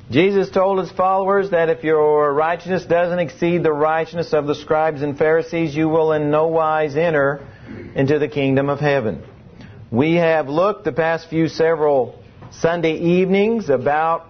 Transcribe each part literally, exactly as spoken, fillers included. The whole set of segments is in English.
Jesus told His followers that if your righteousness doesn't exceed the righteousness of the scribes and Pharisees, you will in no wise enter into the kingdom of heaven. We have looked the past few several Sunday evenings about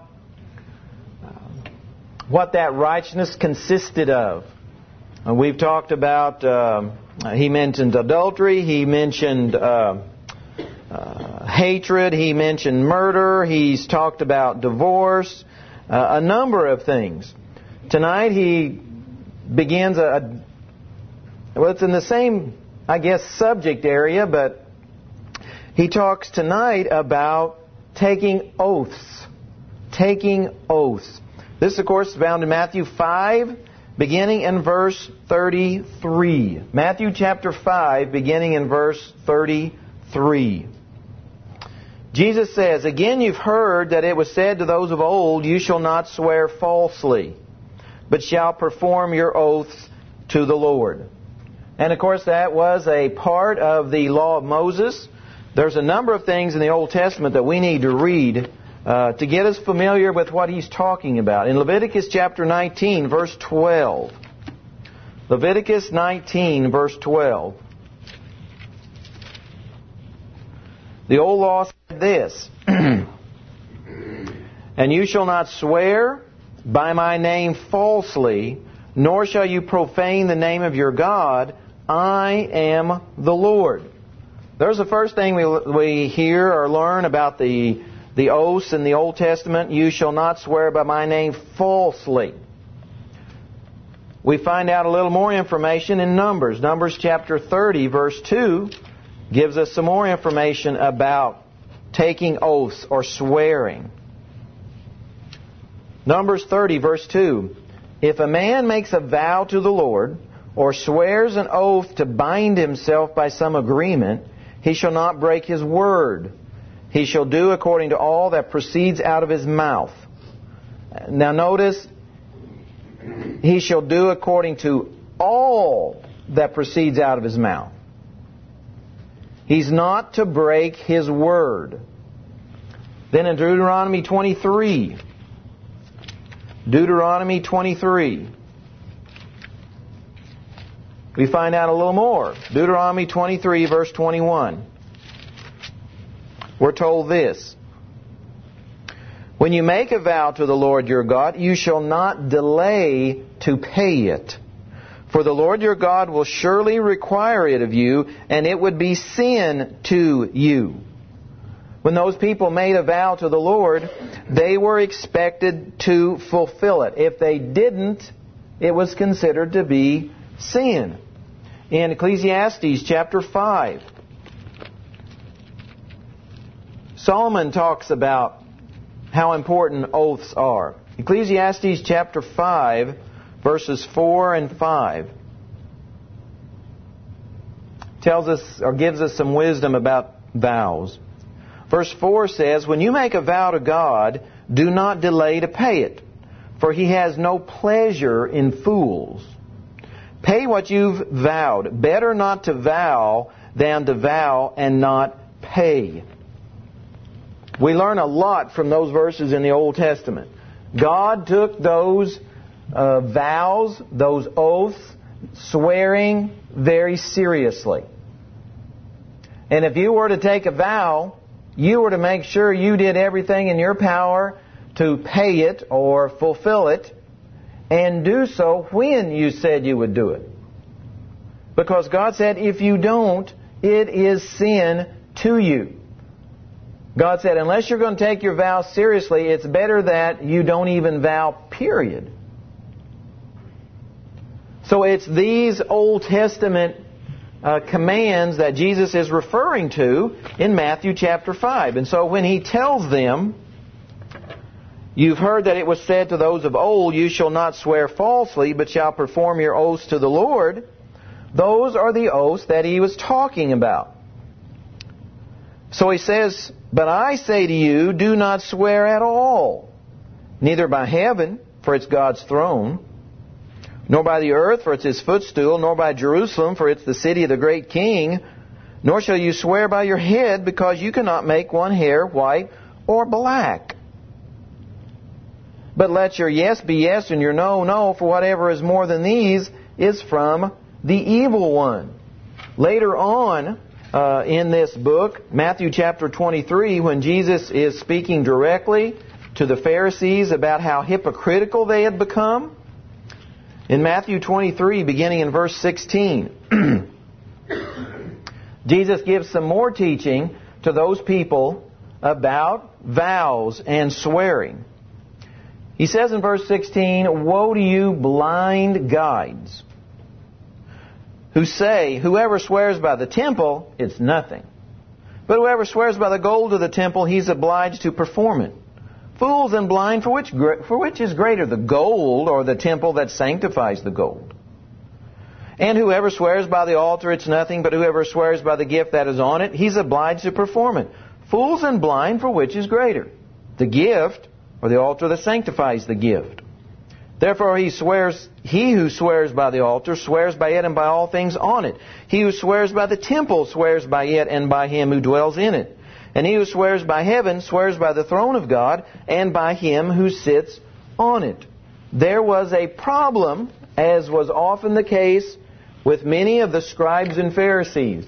what that righteousness consisted of. We've talked about, uh, He mentioned adultery, He mentioned uh, uh, hatred, He mentioned murder, He's talked about divorce, uh, a number of things. Tonight He begins a, a, well, it's in the same, I guess, subject area, but He talks tonight about taking oaths. Taking oaths. This, of course, is found in Matthew five, beginning in verse thirty-three. Matthew chapter five, beginning in verse thirty-three. Jesus says, "Again you've heard that it was said to those of old, you shall not swear falsely, but shall perform your oaths to the Lord." And, of course, that was a part of the law of Moses. There's a number of things in the Old Testament that we need to read uh, to get us familiar with what He's talking about. In Leviticus chapter nineteen, verse twelve. Leviticus nineteen, verse twelve. The old law said this, "And you shall not swear by my name falsely, nor shall you profane the name of your God. I am the Lord." There's the first thing we we hear or learn about the, the oaths in the Old Testament. You shall not swear by my name falsely. We find out a little more information in Numbers. Numbers chapter thirty, verse two, gives us some more information about taking oaths or swearing. Numbers thirty, verse two. "If a man makes a vow to the Lord, or swears an oath to bind himself by some agreement, he shall not break his word. He shall do according to all that proceeds out of his mouth." Now notice, he shall do according to all that proceeds out of his mouth. He's not to break his word. Then in Deuteronomy twenty-three, Deuteronomy twenty-three, we find out a little more. Deuteronomy twenty-three, verse twenty-one. We're told this, "When you make a vow to the Lord your God, you shall not delay to pay it. For the Lord your God will surely require it of you, and it would be sin to you." When those people made a vow to the Lord, they were expected to fulfill it. If they didn't, it was considered to be sin. In Ecclesiastes chapter five, Solomon talks about how important oaths are. Ecclesiastes chapter five, verses four and five, tells us or gives us some wisdom about vows. Verse four says, "When you make a vow to God, do not delay to pay it, for He has no pleasure in fools. Pay what you've vowed. Better not to vow than to vow and not pay." We learn a lot from those verses in the Old Testament. God took those uh, vows, those oaths, swearing very seriously. And if you were to take a vow, you were to make sure you did everything in your power to pay it or fulfill it, and do so when you said you would do it. Because God said, if you don't, it is sin to you. God said, unless you're going to take your vow seriously, it's better that you don't even vow, period. So it's these Old Testament uh, commands that Jesus is referring to in Matthew chapter five. And so when He tells them, "You've heard that it was said to those of old, you shall not swear falsely, but shall perform your oaths to the Lord," those are the oaths that He was talking about. So He says, "But I say to you, do not swear at all, neither by heaven, for it's God's throne, nor by the earth, for it's His footstool, nor by Jerusalem, for it's the city of the great King, nor shall you swear by your head, because you cannot make one hair white or black." But let your yes be yes and your no, no, for whatever is more than these is from the evil one. Later on uh, in this book, Matthew chapter twenty-three, when Jesus is speaking directly to the Pharisees about how hypocritical they had become, in Matthew twenty-three, beginning in verse sixteen, Jesus gives some more teaching to those people about vows and swearing. He says in verse sixteen, "Woe to you, blind guides, who say, whoever swears by the temple, it's nothing. But whoever swears by the gold of the temple, he's obliged to perform it. Fools and blind, for which for which is greater, the gold or the temple that sanctifies the gold? And whoever swears by the altar, it's nothing, but whoever swears by the gift that is on it, he's obliged to perform it. Fools and blind, for which is greater, the gift or the altar that sanctifies the gift? Therefore he swears, he who swears by the altar swears by it and by all things on it. He who swears by the temple swears by it and by him who dwells in it. And he who swears by heaven swears by the throne of God and by him who sits on it." There was a problem, as was often the case with many of the scribes and Pharisees.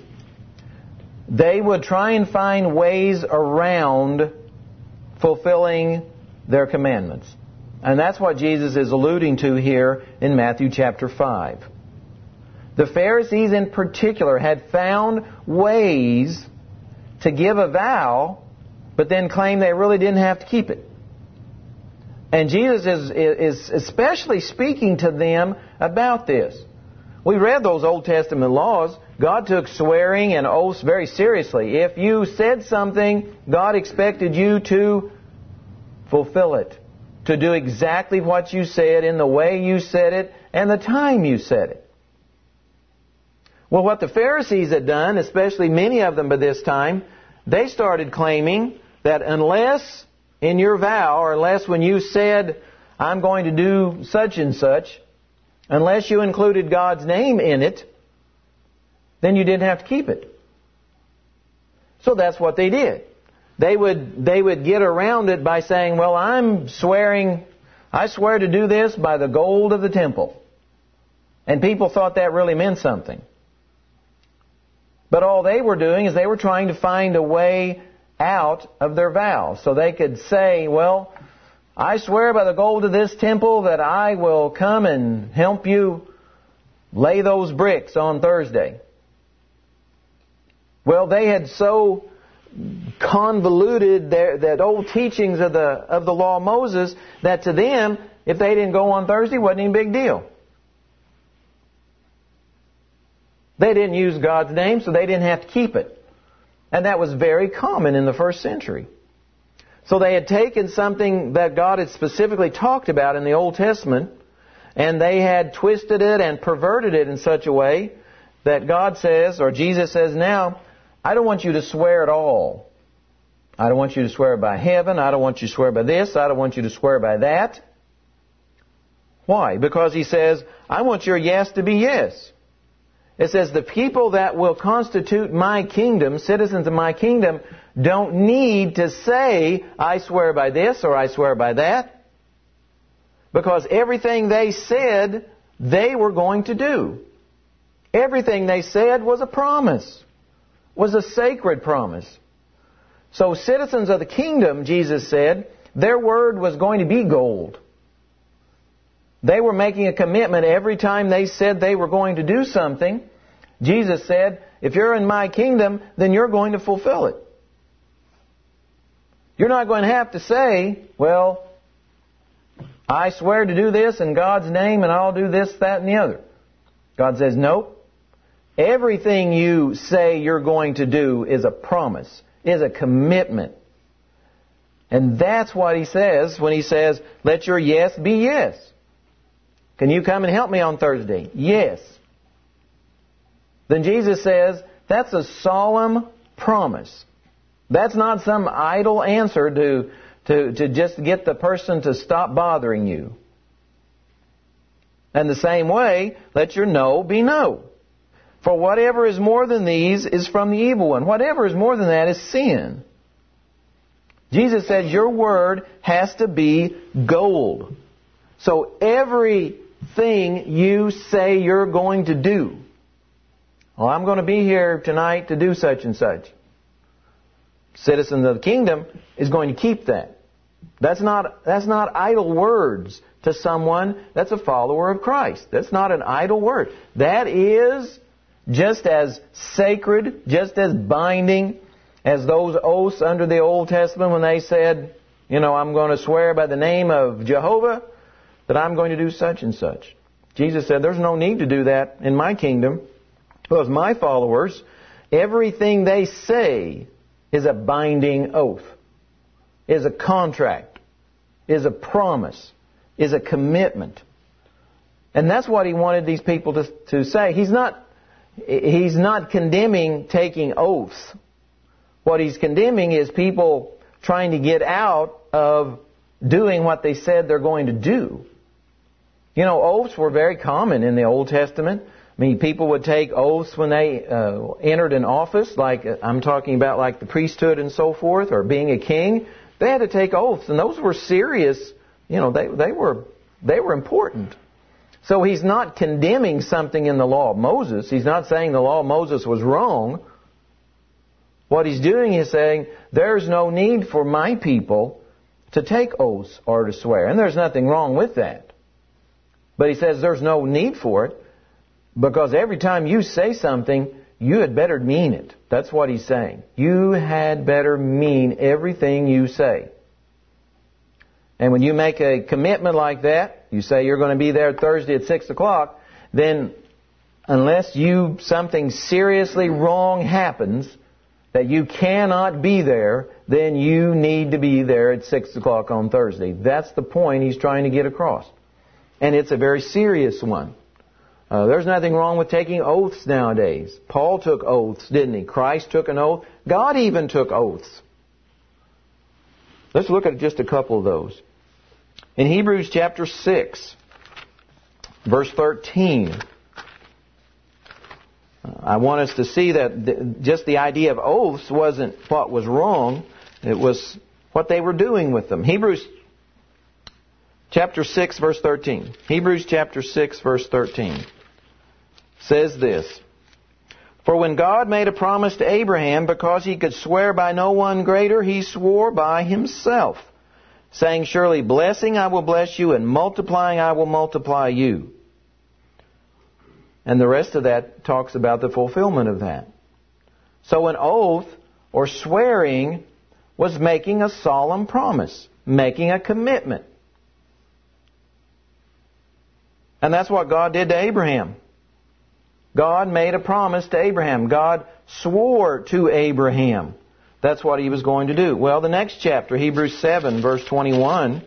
They would try and find ways around fulfilling their commandments. And that's what Jesus is alluding to here in Matthew chapter five. The Pharisees in particular had found ways to give a vow, but then claim they really didn't have to keep it. And Jesus is, is especially speaking to them about this. We read those Old Testament laws. God took swearing and oaths very seriously. If you said something, God expected you to fulfill it, to do exactly what you said in the way you said it and the time you said it. Well, what the Pharisees had done, especially many of them by this time, they started claiming that unless in your vow, or unless when you said, "I'm going to do such and such," unless you included God's name in it, then you didn't have to keep it. So that's what they did. They would they would get around it by saying, "Well, I'm swearing, I swear to do this by the gold of the temple." And people thought that really meant something. But all they were doing is they were trying to find a way out of their vow. So they could say, "Well, I swear by the gold of this temple that I will come and help you lay those bricks on Thursday." Well, they had so convoluted their, that old teachings of the of the law of Moses that to them, if they didn't go on Thursday, it wasn't any big deal. They didn't use God's name, so they didn't have to keep it. And that was very common in the first century. So they had taken something that God had specifically talked about in the Old Testament, and they had twisted it and perverted it in such a way that God says, or Jesus says now, "I don't want you to swear at all. I don't want you to swear by heaven. I don't want you to swear by this. I don't want you to swear by that." Why? Because He says, "I want your yes to be yes." It says the people that will constitute my kingdom, citizens of my kingdom, don't need to say, "I swear by this" or "I swear by that." Because everything they said, they were going to do. Everything they said was a promise, was a sacred promise. So citizens of the kingdom, Jesus said, their word was going to be gold. They were making a commitment every time they said they were going to do something. Jesus said, if you're in my kingdom, then you're going to fulfill it. You're not going to have to say, "Well, I swear to do this in God's name and I'll do this, that, and the other." God says, nope. Everything you say you're going to do is a promise, is a commitment. And that's what He says when He says, "Let your yes be yes." Can you come and help me on Thursday? Yes. Then Jesus says, that's a solemn promise. That's not some idle answer to, to, to just get the person to stop bothering you. And the same way, let your no be no. For whatever is more than these is from the evil one. Whatever is more than that is sin. Jesus said your word has to be gold. So everything you say you're going to do, well, I'm going to be here tonight to do such and such. Citizen of the kingdom is going to keep that. That's not, that's not idle words to someone that's a follower of Christ. That's not an idle word. That is just as sacred, just as binding as those oaths under the Old Testament when they said, you know, I'm going to swear by the name of Jehovah that I'm going to do such and such. Jesus said, there's no need to do that in my kingdom, because my followers, everything they say is a binding oath, is a contract, is a promise, is a commitment. And that's what he wanted these people to, to say. He's not, he's not condemning taking oaths. What he's condemning is people trying to get out of doing what they said they're going to do. You know, oaths were very common in the Old Testament. I mean, people would take oaths when they uh, entered an office, like uh, I'm talking about like the priesthood and so forth, or being a king. They had to take oaths, and those were serious. You know, they they were they were important. So he's not condemning something in the law of Moses. He's not saying the law of Moses was wrong. What he's doing is saying there's no need for my people to take oaths or to swear, and there's nothing wrong with that. But he says there's no need for it, because every time you say something, you had better mean it. That's what he's saying. You had better mean everything you say. And when you make a commitment like that, you say you're going to be there Thursday at six o'clock, then unless you something seriously wrong happens, that you cannot be there, then you need to be there at six o'clock on Thursday. That's the point he's trying to get across. And it's a very serious one. Uh, there's nothing wrong with taking oaths nowadays. Paul took oaths, didn't he? Christ took an oath. God even took oaths. Let's look at just a couple of those. In Hebrews chapter six, verse thirteen, I want us to see that just the idea of oaths wasn't what was wrong. It was what they were doing with them. Hebrews chapter six, verse thirteen. Hebrews chapter six, verse thirteen says this: For when God made a promise to Abraham, because he could swear by no one greater, he swore by himself, saying, Surely blessing I will bless you, and multiplying I will multiply you. And the rest of that talks about the fulfillment of that. So an oath or swearing was making a solemn promise, making a commitment. And that's what God did to Abraham. God made a promise to Abraham. God swore to Abraham. That's what he was going to do. Well, the next chapter, Hebrews seven, verse twenty-one.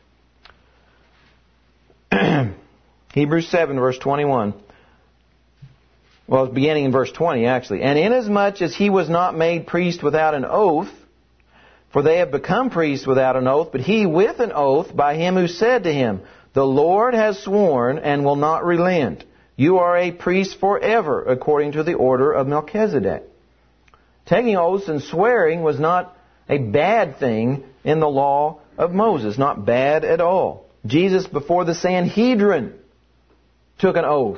Hebrews seven, verse twenty-one. Well, it's beginning in verse twenty, actually. And inasmuch as he was not made priest without an oath, for they have become priests without an oath, but he with an oath by him who said to him, The Lord has sworn and will not relent. You are a priest forever, according to the order of Melchizedek. Taking oaths and swearing was not a bad thing in the law of Moses. Not bad at all. Jesus, before the Sanhedrin, took an oath.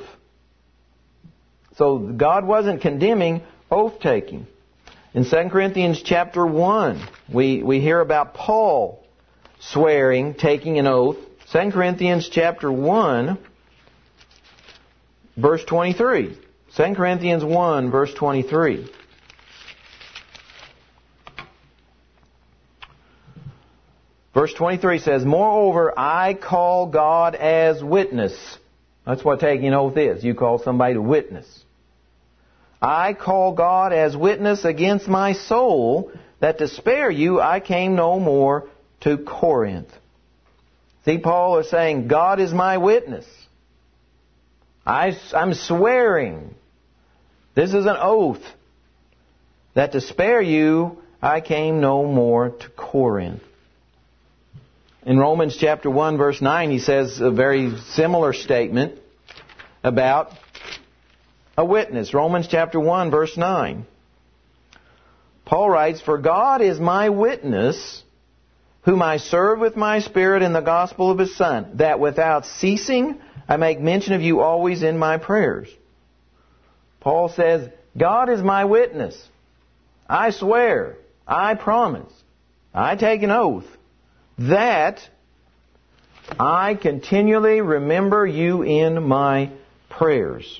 So God wasn't condemning oath-taking. In Second Corinthians chapter one, we, we hear about Paul swearing, taking an oath. Second Corinthians chapter one, verse twenty-three. Second Corinthians one, verse twenty-three. Verse twenty-three says, Moreover, I call God as witness. That's what taking an oath is. You call somebody to witness. I call God as witness against my soul, that to spare you I came no more to Corinth. See, Paul is saying, God is my witness. I, I'm swearing. This is an oath, that to spare you I came no more to Corinth. In Romans chapter one, verse nine, he says a very similar statement about a witness. Romans chapter one, verse nine. Paul writes, For God is my witness, whom I serve with my Spirit in the gospel of His Son, that without ceasing I make mention of you always in my prayers. Paul says, God is my witness. I swear, I promise, I take an oath that I continually remember you in my prayers.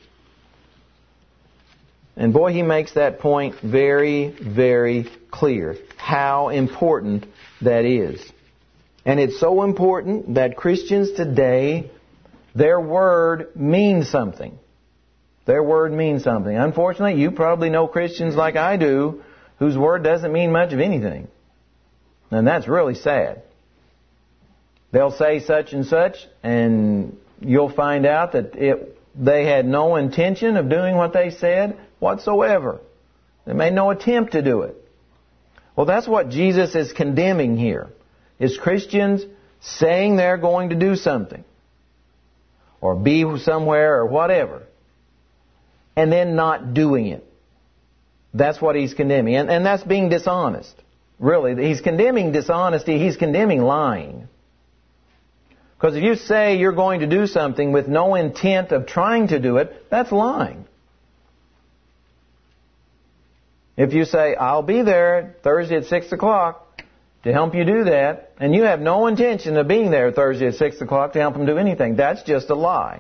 And boy, he makes that point very, very clear, how important that is. And it's so important that Christians today, their word means something. Their word means something. Unfortunately, you probably know Christians like I do, whose word doesn't mean much of anything. And that's really sad. They'll say such and such, and you'll find out that it, they had no intention of doing what they said whatsoever. They made no attempt to do it. Well, that's what Jesus is condemning here, is Christians saying they're going to do something, or be somewhere, or whatever, and then not doing it. That's what he's condemning. And, and that's being dishonest. Really, he's condemning dishonesty. He's condemning lying. Because if you say you're going to do something with no intent of trying to do it, that's lying. If you say, I'll be there Thursday at six o'clock to help you do that, and you have no intention of being there Thursday at six o'clock to help them do anything, that's just a lie.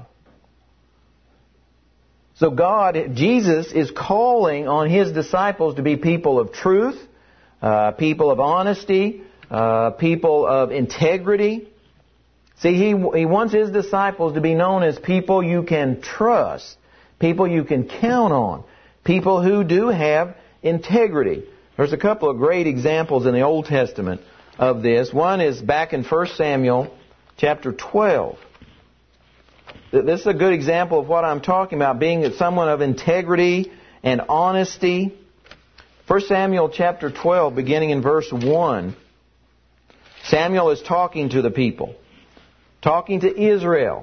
So God, Jesus, is calling on His disciples to be people of truth, uh, people of honesty, uh, people of integrity. See, he, he wants His disciples to be known as people you can trust, people you can count on, people who do have integrity. There's a couple of great examples in the Old Testament of this. One is back in First Samuel chapter twelve. This is a good example of what I'm talking about, being someone of integrity and honesty. First Samuel chapter twelve, beginning in verse one. Samuel is talking to the people, talking to Israel.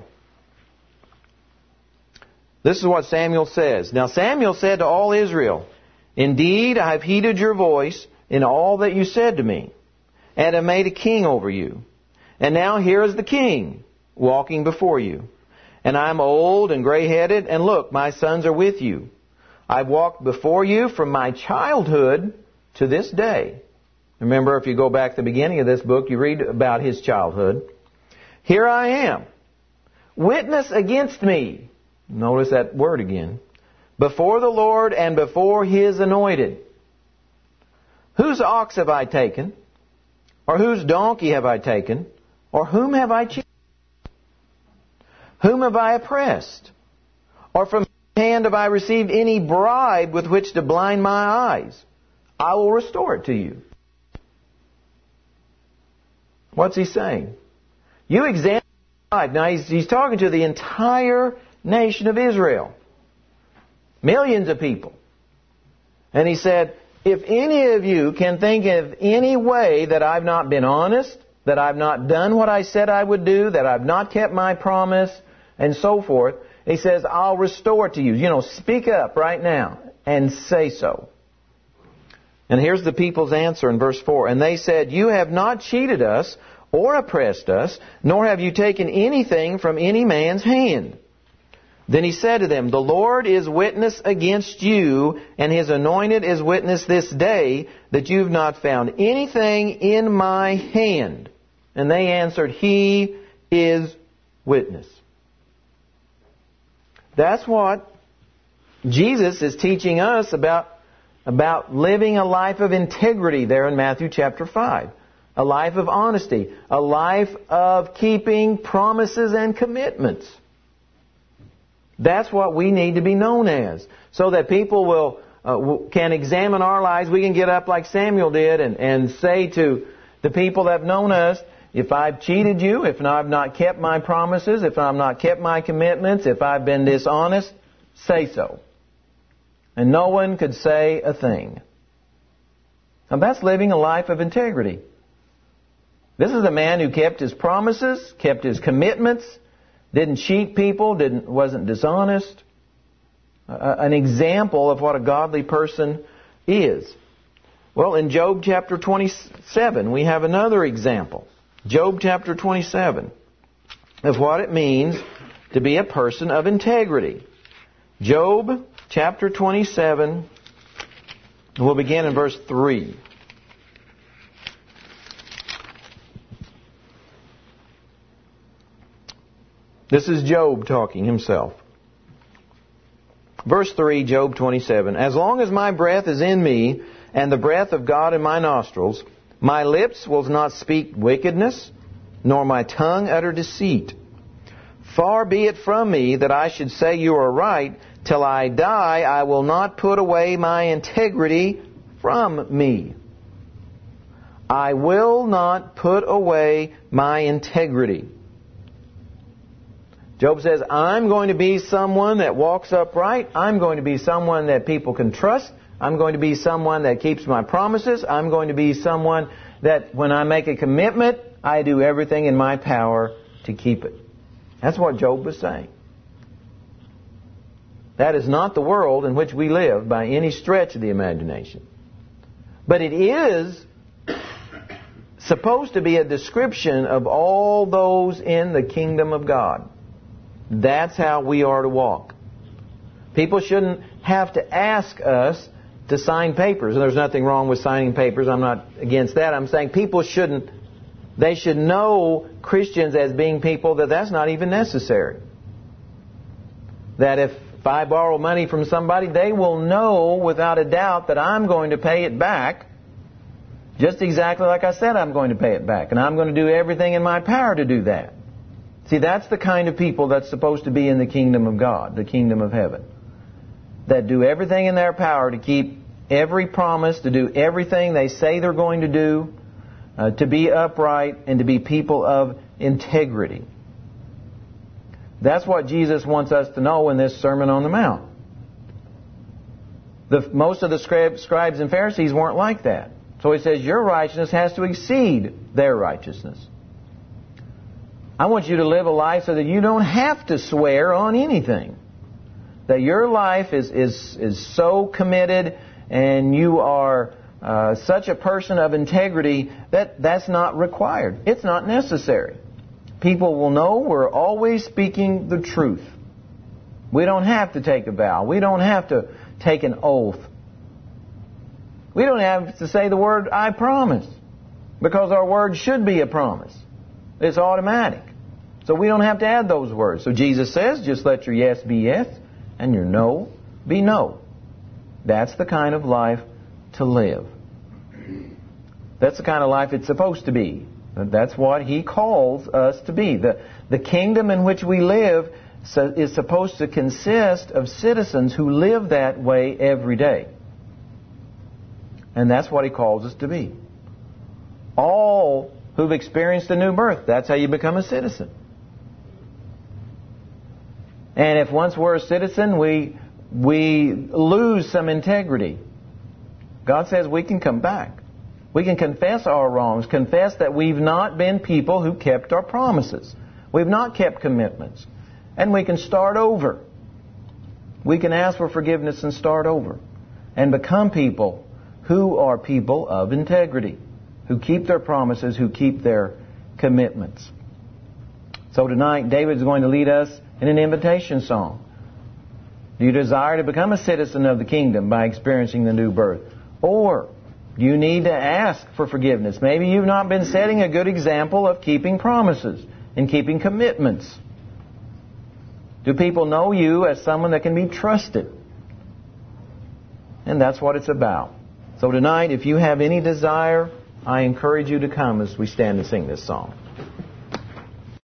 This is what Samuel says. Now Samuel said to all Israel, Indeed, I have heeded your voice in all that you said to me, and have made a king over you. And now here is the king walking before you. And I am old and gray-headed, and look, my sons are with you. I've walked before you from my childhood to this day. Remember, if you go back to the beginning of this book, you read about his childhood. Here I am. Witness against me. Notice that word again. Before the Lord and before His anointed. Whose ox have I taken? Or whose donkey have I taken? Or whom have I cheated? Whom have I oppressed? Or from whose hand have I received any bribe with which to blind my eyes? I will restore it to you. What's he saying? You examine your life. Now he's, he's talking to the entire nation of Israel. Millions of people. And he said, if any of you can think of any way that I've not been honest, that I've not done what I said I would do, that I've not kept my promise, and so forth, he says, I'll restore it to you. You know, speak up right now and say so. And here's the people's answer in verse four. And they said, You have not cheated us or oppressed us, nor have you taken anything from any man's hand. Then he said to them, The Lord is witness against you, and His anointed is witness this day, that you've not found anything in my hand. And they answered, He is witness. That's what Jesus is teaching us about, about living a life of integrity there in Matthew chapter five. A life of honesty. A life of keeping promises and commitments. That's what we need to be known as. So that people will uh, can examine our lives. We can get up like Samuel did and, and say to the people that have known us, if I've cheated you, if I've not kept my promises, if I've not kept my commitments, if I've been dishonest, say so. And no one could say a thing. Now that's living a life of integrity. This is a man who kept his promises, kept his commitments, didn't cheat people, didn't wasn't dishonest. Uh, an example of what a godly person is. Well, in Job chapter twenty-seven, we have another example. Job chapter twenty-seven of what it means to be a person of integrity. Job chapter twenty-seven, we'll begin in verse three. This is Job talking himself. Verse three, Job twenty-seven. As long as my breath is in me, and the breath of God in my nostrils, my lips will not speak wickedness, nor my tongue utter deceit. Far be it from me that I should say you are right. Till I die, I will not put away my integrity from me. I will not put away my integrity. Job says, I'm going to be someone that walks upright. I'm going to be someone that people can trust. I'm going to be someone that keeps my promises. I'm going to be someone that when I make a commitment, I do everything in my power to keep it. That's what Job was saying. That is not the world in which we live by any stretch of the imagination. But it is supposed to be a description of all those in the kingdom of God. That's how we are to walk. People shouldn't have to ask us to sign papers. And there's nothing wrong with signing papers. I'm not against that. I'm saying people shouldn't, they should know Christians as being people that that's not even necessary. That if if I borrow money from somebody, they will know without a doubt that I'm going to pay it back just exactly like I said I'm going to pay it back. And I'm going to do everything in my power to do that. See, that's the kind of people that's supposed to be in the kingdom of God, the kingdom of heaven. That do everything in their power to keep every promise, to do everything they say they're going to do, uh, to be upright, and to be people of integrity. That's what Jesus wants us to know in this Sermon on the Mount. The, most of the scribes and Pharisees weren't like that. So he says, your righteousness has to exceed their righteousness. I want you to live a life so that you don't have to swear on anything. That your life is, is, is so committed and you are uh, such a person of integrity that that's not required. It's not necessary. People will know we're always speaking the truth. We don't have to take a vow. We don't have to take an oath. We don't have to say the word, I promise. Because our word should be a promise. It's automatic. So we don't have to add those words. So Jesus says, just let your yes be yes and your no be no. That's the kind of life to live. That's the kind of life it's supposed to be. That's what He calls us to be. The, the kingdom in which we live is supposed to consist of citizens who live that way every day. And that's what He calls us to be. All who've experienced a new birth, that's how you become a citizen. And if once we're a citizen, we, we lose some integrity, God says we can come back. We can confess our wrongs, confess that we've not been people who kept our promises. We've not kept commitments. And we can start over. We can ask for forgiveness and start over. And become people who are people of integrity. Who keep their promises, who keep their commitments. So tonight, David's going to lead us in an invitation song. Do you desire to become a citizen of the kingdom by experiencing the new birth? Or you need to ask for forgiveness. Maybe you've not been setting a good example of keeping promises and keeping commitments. Do people know you as someone that can be trusted? And that's what it's about. So tonight, if you have any desire, I encourage you to come as we stand and sing this song.